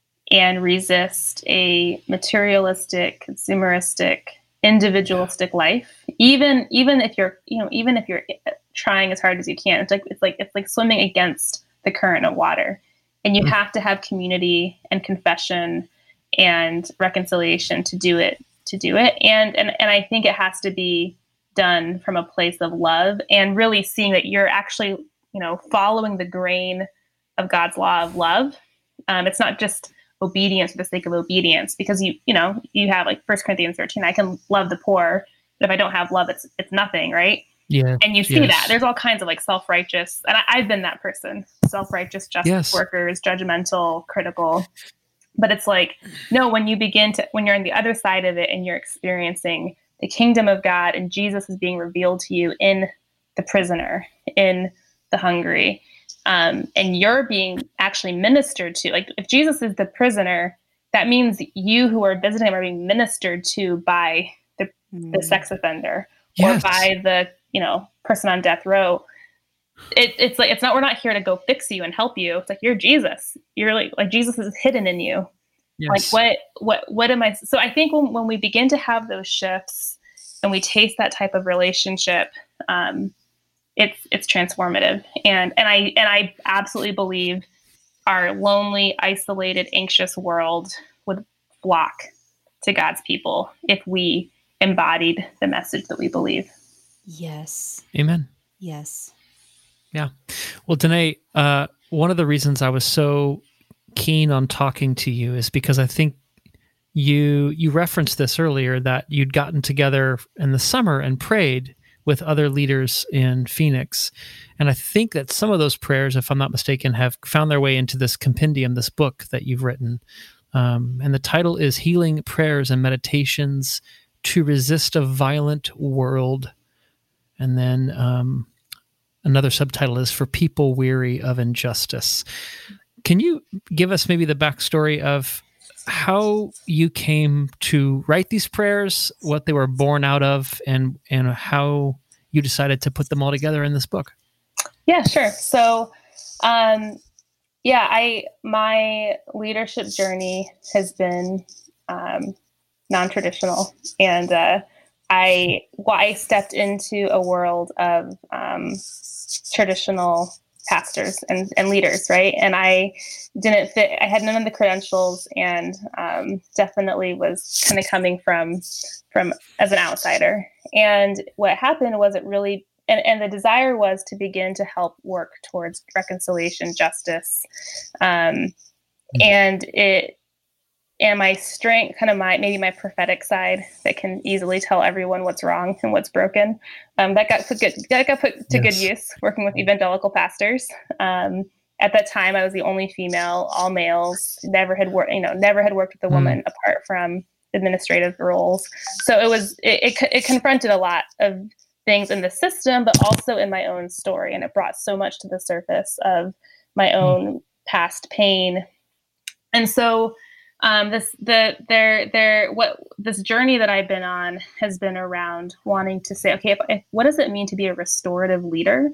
and resist a materialistic, consumeristic, individualistic life. Even even if you're, you know, even if you're trying as hard as you can. It's like it's like it's like swimming against the current of water. And you Mm. have to have community and confession and reconciliation to do it to do it and and and I think it has to be done from a place of love and really seeing that you're actually, you know, following the grain of God's law of love. Um, it's not just obedience for the sake of obedience, because you you know you have like First Corinthians thirteen, I can love the poor, but if I don't have love, it's it's nothing, right? Yeah. And you see Yes. that there's all kinds of like self-righteous, and I, I've been that person, self-righteous justice Yes. workers, judgmental, critical. But it's like, no, when you begin to, when you're on the other side of it and you're experiencing the kingdom of God and Jesus is being revealed to you in the prisoner, in the hungry, um, and you're being actually ministered to, like if Jesus is the prisoner, that means you who are visiting him are being ministered to by the, the Mm. sex offender Yes. or by the, you know, person on death row. It, it's like, it's not, we're not here to go fix you and help you. It's like, you're Jesus. You're like, like Jesus is hidden in you. Yes. Like what, what, what am I? So I think when, when we begin to have those shifts and we taste that type of relationship, um, it's it's transformative. And and I and I absolutely believe our lonely, isolated, anxious world would flock to God's people if we embodied the message that we believe. Yes. Amen. Yes. Yeah. Well, Danae, uh, one of the reasons I was so keen on talking to you is because I think you you referenced this earlier, that you'd gotten together in the summer and prayed with other leaders in Phoenix. And I think that some of those prayers, if I'm not mistaken, have found their way into this compendium, this book that you've written. Um, and the title is Healing Prayers and Meditations to Resist a Violent World. And then um, another subtitle is For People Weary of Injustice. Can you give us maybe the backstory of how you came to write these prayers, what they were born out of, and and how you decided to put them all together in this book? Yeah, sure. So, um, yeah, I my leadership journey has been um, non-traditional, and uh, I well, I stepped into a world of um, traditional pastors and, and leaders, right? And I didn't fit, I had none of the credentials, and um, definitely was kind of coming from, from as an outsider. And what happened was it really, and, and the desire was to begin to help work towards reconciliation, justice. Um, mm-hmm. And it, and my strength, kind of my, maybe my prophetic side that can easily tell everyone what's wrong and what's broken. Um, that got put good, that got put to yes. good use working with evangelical pastors. Um, at that time, I was the only female, all males, never had worked, you know, never had worked with a woman mm. apart from administrative roles. So it was, it, it, it confronted a lot of things in the system, but also in my own story. And it brought so much to the surface of my own mm. past pain. And so, Um, this the there there what this journey that I've been on has been around wanting to say, okay, if, if, what does it mean to be a restorative leader,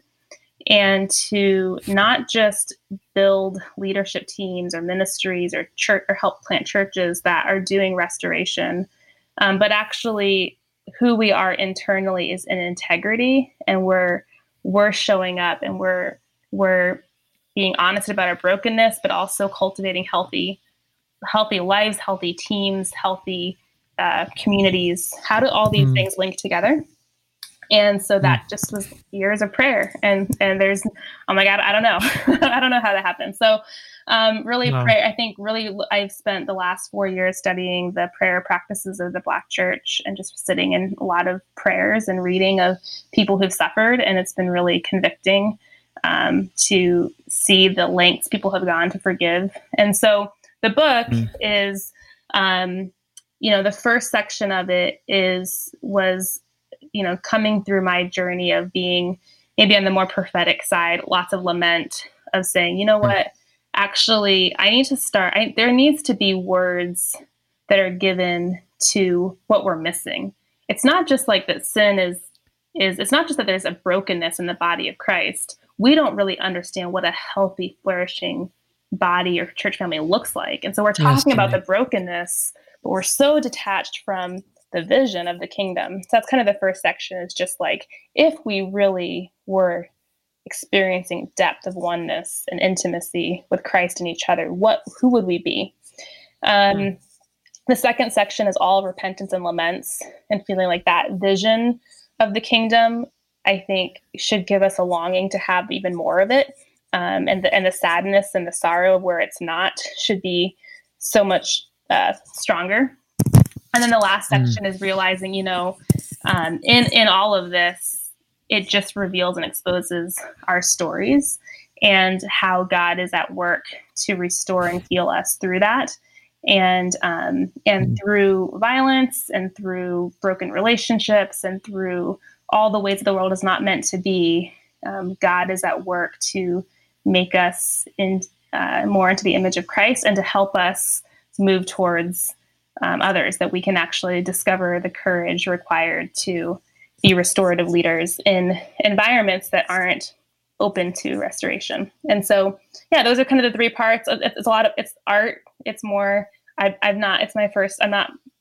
and to not just build leadership teams or ministries or church or help plant churches that are doing restoration, um, but actually who we are internally is in integrity, and we're we're showing up and we're we're being honest about our brokenness, but also cultivating healthy. healthy lives, healthy teams, healthy uh, communities. How do all these mm. things link together? And so that mm. just was years of prayer. And and there's, oh my God, I don't know. I don't know how that happened. So um, really wow. prayer, I think really I've spent the last four years studying the prayer practices of the Black church and just sitting in a lot of prayers and reading of people who've suffered. And it's been really convicting um, to see the lengths people have gone to forgive. And so the book mm. is, um, you know, the first section of it is, was, you know, coming through my journey of being maybe on the more prophetic side, lots of lament of saying, you know what, actually, I need to start, I, there needs to be words that are given to what we're missing. It's not just like that sin is, is, it's not just that there's a brokenness in the body of Christ. We don't really understand what a healthy, flourishing body or church family looks like. And so we're talking yes, about the brokenness, but we're so detached from the vision of the kingdom. So that's kind of the first section, is just like, if we really were experiencing depth of oneness and intimacy with Christ and each other, what, who would we be? Um, mm. The second section is all repentance and laments, and feeling like that vision of the kingdom, I think, should give us a longing to have even more of it. Um, and the and the sadness and the sorrow of where it's not should be so much uh, stronger. And then the last section mm. is realizing, you know, um, in in all of this, it just reveals and exposes our stories and how God is at work to restore and heal us through that, and um, and mm. through violence and through broken relationships and through all the ways the world is not meant to be. Um, God is at work to make us in uh, more into the image of Christ, and to help us move towards um, others, that we can actually discover the courage required to be restorative leaders in environments that aren't open to restoration. And so, yeah, those are kind of the three parts. It's a lot of, it's art. It's more, I've, I've not, it's my first, I'm not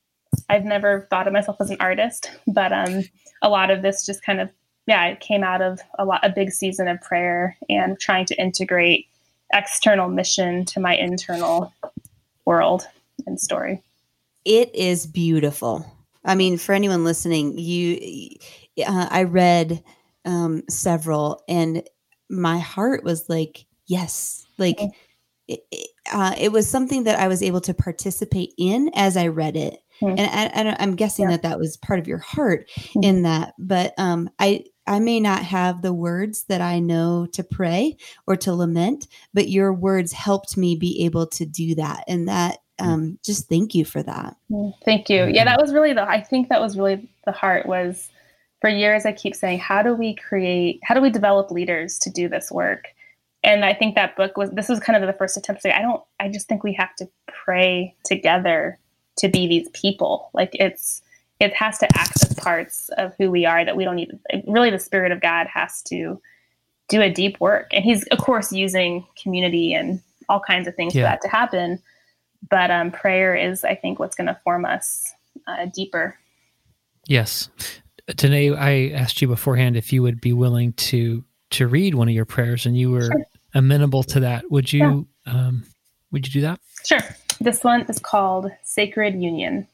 I've never thought of myself as an artist, but um, a lot of this just kind of, yeah, it came out of a lot, a big season of prayer and trying to integrate external mission to my internal world and story. It is beautiful. I mean, for anyone listening, you, uh, I read um, several, and my heart was like, yes, like mm-hmm. it, it, uh, it was something that I was able to participate in as I read it. Mm-hmm. And I, I, I'm guessing yeah. that that was part of your heart mm-hmm. in that. But um, I, I may not have the words that I know to pray or to lament, but your words helped me be able to do that. And that, um, just thank you for that. Thank you. Yeah, that was really the, I think that was really the heart was for years. I keep saying, how do we create, how do we develop leaders to do this work? And I think that book was, this was kind of the first attempt to say, I don't, I just think we have to pray together to be these people. Like it's, it has to access parts of who we are that we don't need. Really, the Spirit of God has to do a deep work. And he's, of course, using community and all kinds of things yeah. for that to happen. But um, prayer is, I think, what's going to form us uh, deeper. Yes. Danae, I asked you beforehand if you would be willing to to read one of your prayers, and you were sure. amenable to that. Would you yeah. um, would you do that? Sure. This one is called Sacred Union.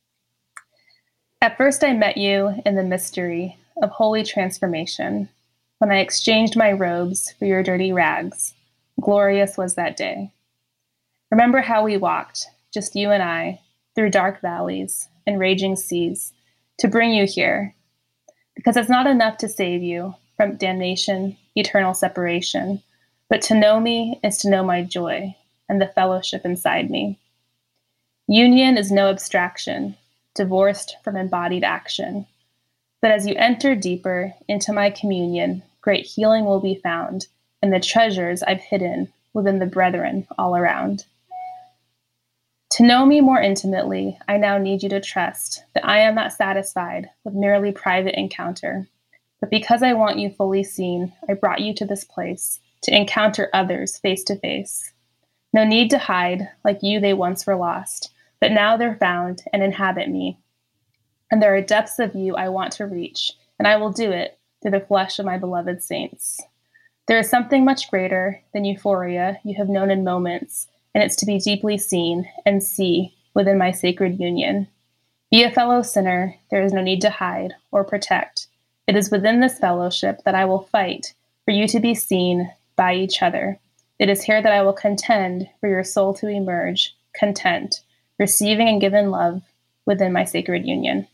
At first I met you in the mystery of holy transformation, when I exchanged my robes for your dirty rags. Glorious was that day. Remember how we walked, just you and I, through dark valleys and raging seas, to bring you here. Because it's not enough to save you from damnation, eternal separation, but to know me is to know my joy and the fellowship inside me. Union is no abstraction, divorced from embodied action. But as you enter deeper into my communion, great healing will be found in the treasures I've hidden within the brethren all around. To know me more intimately, I now need you to trust that I am not satisfied with merely private encounter. But because I want you fully seen, I brought you to this place to encounter others face to face. No need to hide, like you they once were lost, but now they're found and inhabit me. And there are depths of you I want to reach, and I will do it through the flesh of my beloved saints. There is something much greater than euphoria you have known in moments, and it's to be deeply seen and see within my sacred union. Be a fellow sinner, there is no need to hide or protect. It is within this fellowship that I will fight for you to be seen by each other. It is here that I will contend for your soul to emerge, content, receiving and given love within my sacred union.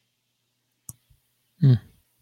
Mm.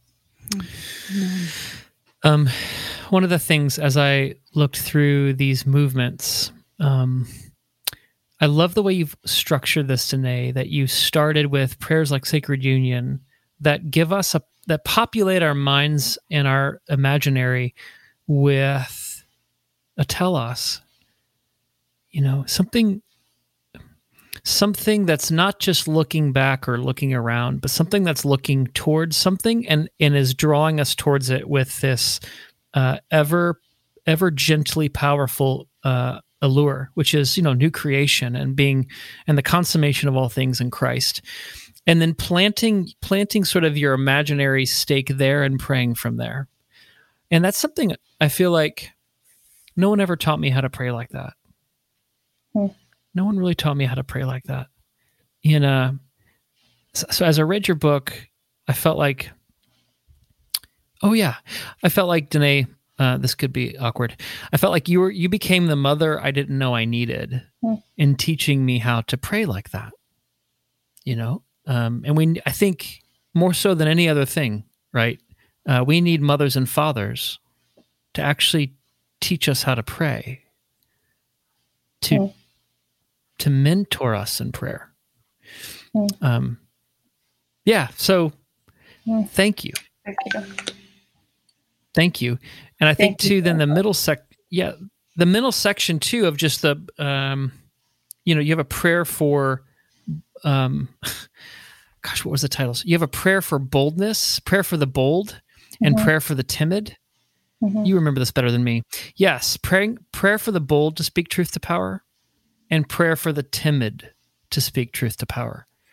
Um, one of the things as I looked through these movements, um, I love the way you've structured this, Danae, that you started with prayers like Sacred Union that give us a, that populate our minds and our imaginary with a telos, you know, something, something that's not just looking back or looking around, but something that's looking towards something and, and is drawing us towards it with this uh, ever, ever gently powerful uh, allure, which is, you know, new creation and being, and the consummation of all things in Christ. And then planting, planting sort of your imaginary stake there and praying from there. And that's something I feel like no one ever taught me how to pray like that. Hmm. No one really taught me how to pray like that. In uh, so, so as I read your book, I felt like, oh yeah, I felt like Danae. Uh, this could be awkward. I felt like you were you became the mother I didn't know I needed hmm. in teaching me how to pray like that. You know, um, and we I think more so than any other thing, right? Uh, we need mothers and fathers to actually teach us how to pray, to mm. to mentor us in prayer. Mm. Um, yeah, so mm. thank you. Thank you. Thank you. And I think, thank too, you. then the middle sec, yeah, the middle section, too, of just the, um, you know, you have a prayer for, um, gosh, what was the title? You have a prayer for boldness, prayer for the bold, and mm-hmm. prayer for the timid. Mm-hmm. You remember this better than me. Yes, praying prayer for the bold to speak truth to power, and prayer for the timid to speak truth to power.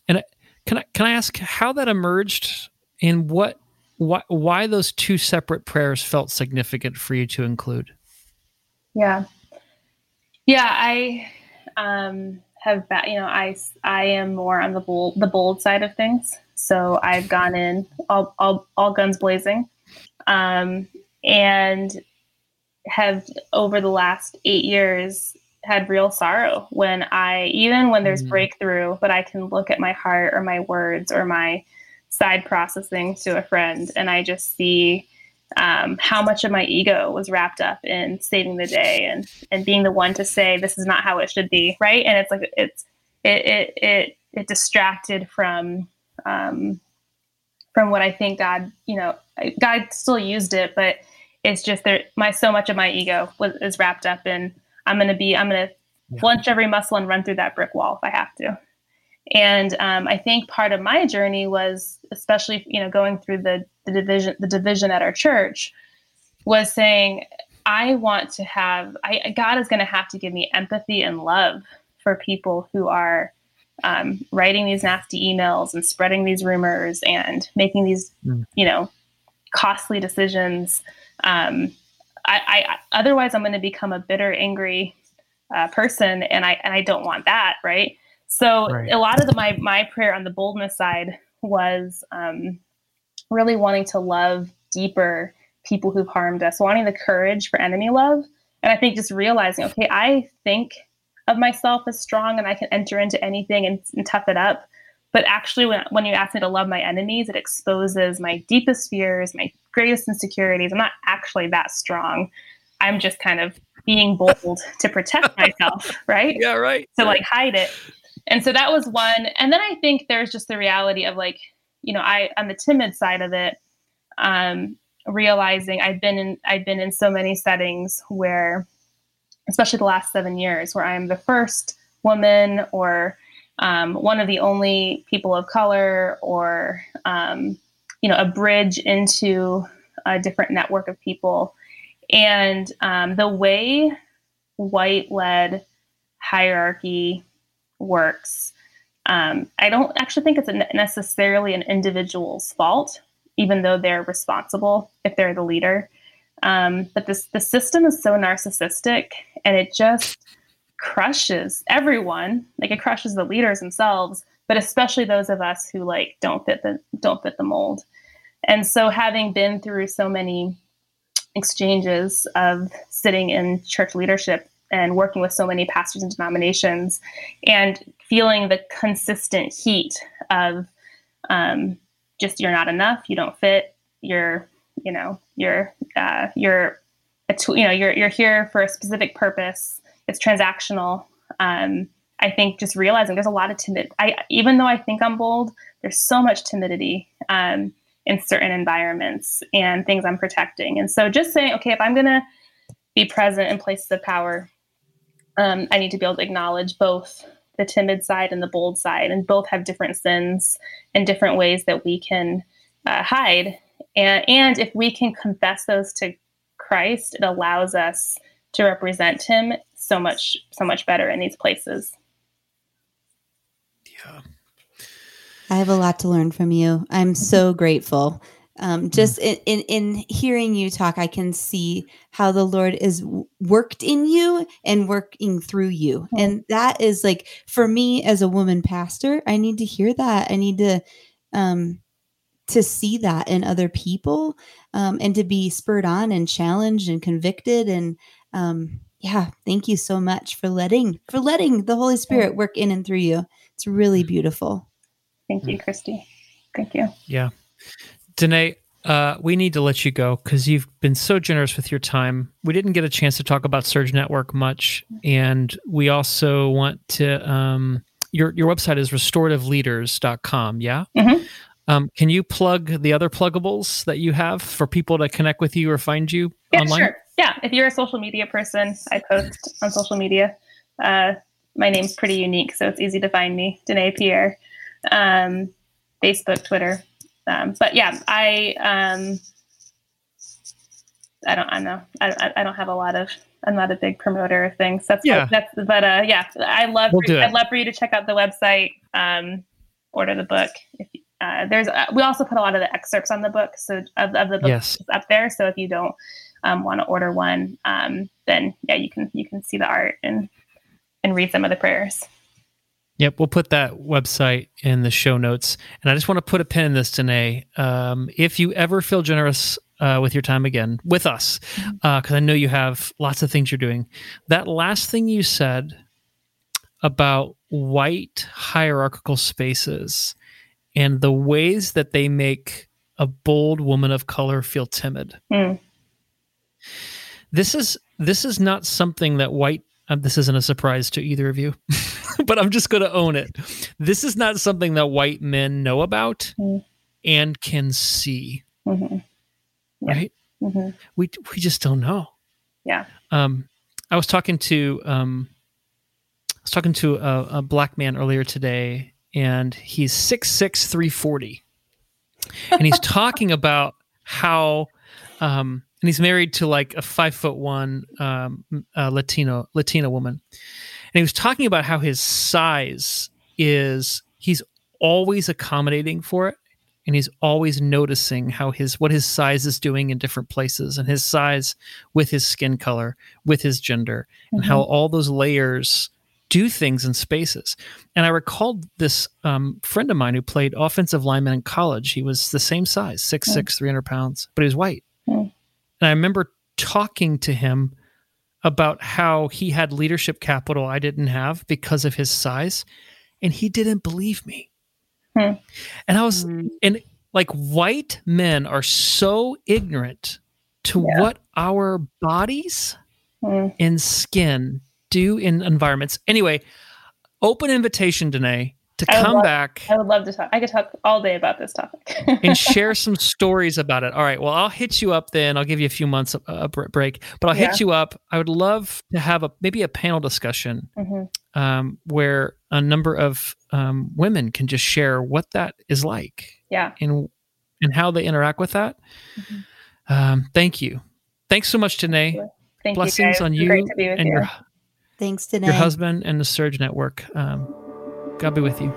And can I can I ask how that emerged and what why why those two separate prayers felt significant for you to include? Yeah, yeah, I um, have ba- you know I I am more on the bold the bold side of things, so I've gone in all all, all guns blazing, um, and have over the last eight years had real sorrow when I, even when there's Mm. breakthrough, but I can look at my heart or my words or my side processing to a friend, and I just see um, how much of my ego was wrapped up in saving the day and, and being the one to say, this is not how it should be. Right. And it's like, it's, it, it, it, it distracted from, um, from what I think God, you know, God still used it, but it's just that my, so much of my ego was, is wrapped up in, I'm going to be, I'm going to Yeah. flunch every muscle and run through that brick wall if I have to. And um, I think part of my journey was, especially, you know, going through the, the division, the division at our church, was saying, I want to have, I, God is going to have to give me empathy and love for people who are um, writing these nasty emails and spreading these rumors and making these, Mm. you know, costly decisions. Um, I, I otherwise I'm going to become a bitter, angry uh, person, and I and I don't want that, right? So Right. a lot of the, my my prayer on the boldness side was um, really wanting to love deeper people who've harmed us, wanting the courage for enemy love, and I think just realizing, okay, I think of myself as strong and I can enter into anything and, and tough it up. But actually, when when you ask me to love my enemies, it exposes my deepest fears, my greatest insecurities. I'm not actually that strong. I'm just kind of being bold to protect myself, right? Yeah, right. To like hide it. And so that was one. And then I think there's just the reality of like, you know, I on the timid side of it, um, realizing I've been in I've been in so many settings where, especially the last seven years, where I'm the first woman or um, one of the only people of color, or um, you know, a bridge into a different network of people. And um, the way white-led hierarchy works, um, I don't actually think it's a necessarily an individual's fault, even though they're responsible if they're the leader. Um, but this the system is so narcissistic, and it just crushes everyone. Like, it crushes the leaders themselves, but especially those of us who like don't fit the don't fit the mold. And so, having been through so many exchanges of sitting in church leadership and working with so many pastors and denominations, and feeling the consistent heat of um, just, you're not enough, you don't fit, you're, you know, you're, uh, you're, a t- you know, you're, you're here for a specific purpose. It's transactional. Um, I think just realizing there's a lot of timid, I, even though I think I'm bold, there's so much timidity um, in certain environments and things I'm protecting. And so just saying, okay, if I'm going to be present in places of power, um, I need to be able to acknowledge both the timid side and the bold side, and both have different sins and different ways that we can uh, hide. And, and if we can confess those to Christ, it allows us to represent him so much, so much better in these places. Yeah. I have a lot to learn from you. I'm so grateful. Um, just in, in, in hearing you talk, I can see how the Lord is w- worked in you and working through you. And that is like, for me as a woman pastor, I need to hear that. I need to, um, to see that in other people, um, and to be spurred on and challenged and convicted. And, um, yeah, thank you so much for letting, for letting the Holy Spirit work in and through you. It's really beautiful. Thank you, Christy. Thank you. Yeah. Danae, uh, we need to let you go because you've been so generous with your time. We didn't get a chance to talk about Surge Network much. And we also want to, um, your, your website is restorative leaders dot com. Yeah. Mm-hmm. Um, can you plug the other pluggables that you have for people to connect with you or find you Yeah, online? sure. Yeah. If you're a social media person, I post on social media. Uh, my name's pretty unique, so it's easy to find me, Danae Pierre. Um, Facebook, Twitter. Um, but yeah, I, um, I don't, I know, I, I don't have a lot of, I'm not a big promoter of things. That's, Yeah. that's, but, uh, yeah, I love, We'll for, do it. I'd love for you to check out the website. Um, order the book. If uh, there's, uh, we also put a lot of the excerpts on the book, so of, of the book Yes. up there. So if you don't um, want to order one, um, then yeah, you can you can see the art and and read some of the prayers. Yep, we'll put that website in the show notes. And I just want to put a pin in this, Danae. Um, if you ever feel generous uh, with your time again, with us, because uh, I know you have lots of things you're doing, that last thing you said about white hierarchical spaces and the ways that they make a bold woman of color feel timid. Mm. This is this is not something that white, um, this isn't a surprise to either of you, but I'm just going to own it. This is not something that white men know about Mm. and can see, Mm-hmm. right? Mm-hmm. We we just don't know. Yeah. Um, I was talking to um, I was talking to a, a black man earlier today, and he's six six, three forty, and he's talking about how, um, and he's married to like a five foot one um, uh, Latino Latina woman, and he was talking about how his size is he's always accommodating for it. And he's always noticing how his what his size is doing in different places, and his size with his skin color, with his gender, and Mm-hmm. how all those layers do things in spaces. And I recalled this um, friend of mine who played offensive lineman in college. He was the same size, six six, three hundred pounds, but he was white. Mm. And I remember talking to him about how he had leadership capital I didn't have because of his size, and he didn't believe me. Hmm. And I was, Mm. and like white men are so ignorant to Yeah. what our bodies Mm. and skin do in environments. Anyway, open invitation, Danae, to I would come love- back I would love to talk. I could talk all day about this topic. and share some stories about it. All right. Well, I'll hit you up then. I'll give you a few months a uh, break, but I'll Yeah. hit you up. I would love to have a maybe a panel discussion Mhm. um, where a number of um, women can just share what that is like Yeah. and and how they interact with that. Mm-hmm. Um, thank you. Thanks so much, Danae. Thank Blessings you guys. on It's you Great to be with and you. your Thanks, Danae. your husband and the Surge Network. Um, God be with you.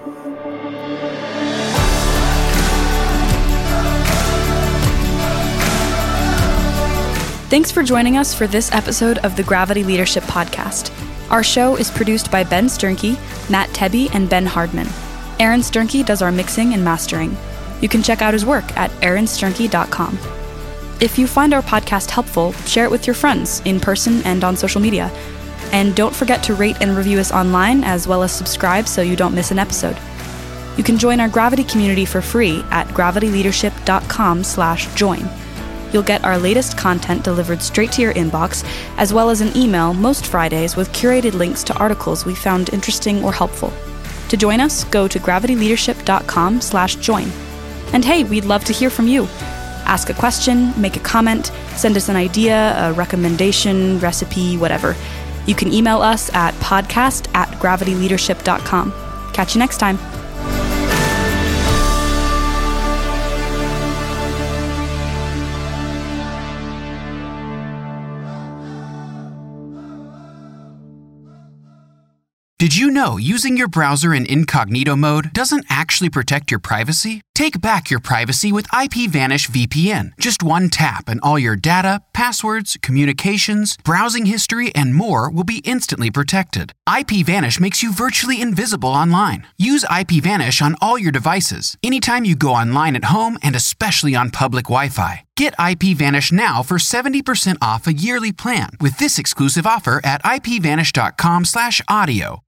Thanks for joining us for this episode of the Gravity Leadership Podcast. Our show is produced by Ben Sternke, Matt Tebby, and Ben Hardman. Aaron Sternke does our mixing and mastering. You can check out his work at aaron sternke dot com. If you find our podcast helpful, share it with your friends in person and on social media. And don't forget to rate and review us online as well as subscribe so you don't miss an episode. You can join our Gravity community for free at gravity leadership dot com slash join. You'll get our latest content delivered straight to your inbox, as well as an email most Fridays with curated links to articles we found interesting or helpful. To join us, go to gravity leadership dot com slash join. And hey, we'd love to hear from you. Ask a question, make a comment, send us an idea, a recommendation, recipe, whatever. You can email us at podcast at gravity leadership dot com. Catch you next time. Did you know using your browser in incognito mode doesn't actually protect your privacy? Take back your privacy with IPVanish V P N. Just one tap and all your data, passwords, communications, browsing history, and more will be instantly protected. IPVanish makes you virtually invisible online. Use IPVanish on all your devices, anytime you go online at home and especially on public Wi-Fi. Get IPVanish now for seventy percent off a yearly plan with this exclusive offer at ipvanish dot com slash audio.